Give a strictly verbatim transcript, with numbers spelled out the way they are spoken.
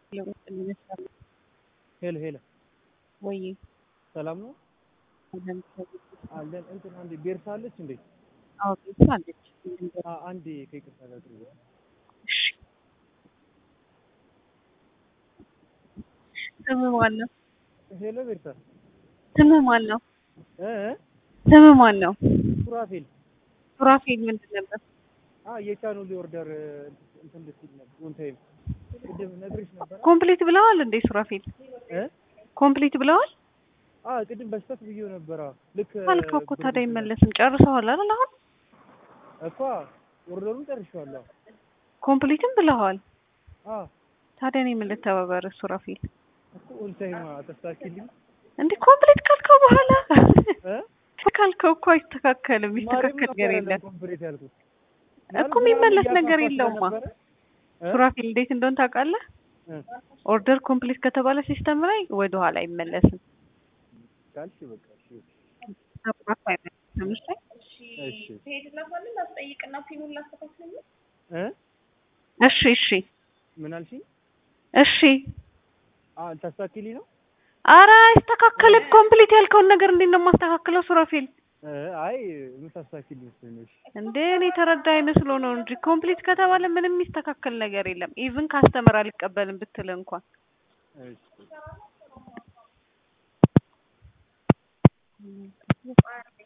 ሄሎ ሄሎ ወይ ሰላም ነው አለን አለን እንትን አንዴ ቤርሳ አለች እንዴ? አዎ ቤርሳ አለች። አ አንዴ ከይቅርታ ጋር ጥሩ እሺ ስምህ ማን ነው? ሄሎ ቤርሳ ስምህ ማን ነው? እ ስምህ ማን ነው? ሱራፌል ሱራፌል ምንድን ነበር? አ የቻናል ኦርደር እንትን ልትል ነበር ኦን ታይም ቅድም ነግሬሽ ነበር። ኮምፕሊት ብለዋል እንዴ ሱራፌል? እ ኮምፕሊት ብለዋል? አ ቅድም በስተት ብዬው ነበር። ልክ አልከው እኮ ታዲያ ይመለስም ጨርሰዋል አይደል? አሁን እኮ ኦርደሩን ጨርሻለሁ። ኮምፕሊትም ብለዋል። አ ታዲያ እኔ ምን ልተባበር ሱራፌል? እኮ ኦን ታይም አተስተካክልኝ እንዴ ኮምፕሊት ካልከው በኋላ እ ካልከው እኮ አይስተካከልም። ይስተካከል ነገር የለም ኮምፕሊት ያልኩት እኮ የሚመለስ ነገር የለውማ። ሱራፌል እንዴት እንደሆነ ታውቃለህ? ኦርደር ኮምፕሊት ከተባለ ሲስተም ላይ ወደ ኋላ አይመለስም። ካልሽ በቃ እሺ አጥራፍ አይመለስም። እሺ እሺ ትሄድላታለህ ላስጠይቅና ፒኑን ላስተካክልኝ እ እሺ እሺ ምን አልሽኝ? እሺ አ ታስተካክልኝ ነው? ኧረ አይስተካከልም። ኮምፕሊት ያልከውን ነገር እንዴት ነው የማስተካክለው ሱራፌል? እ አይ ምን ታስተካክልኝ ስለሽ እንዴ እኔ ተረዳኝ መስሎ ነው እንጂ ኮምፕሊት ከተባለ ምንም የሚስተካከል ነገር የለም። ኢቭን ካስተመር አልቀበልም ብትል እንኳን እሺ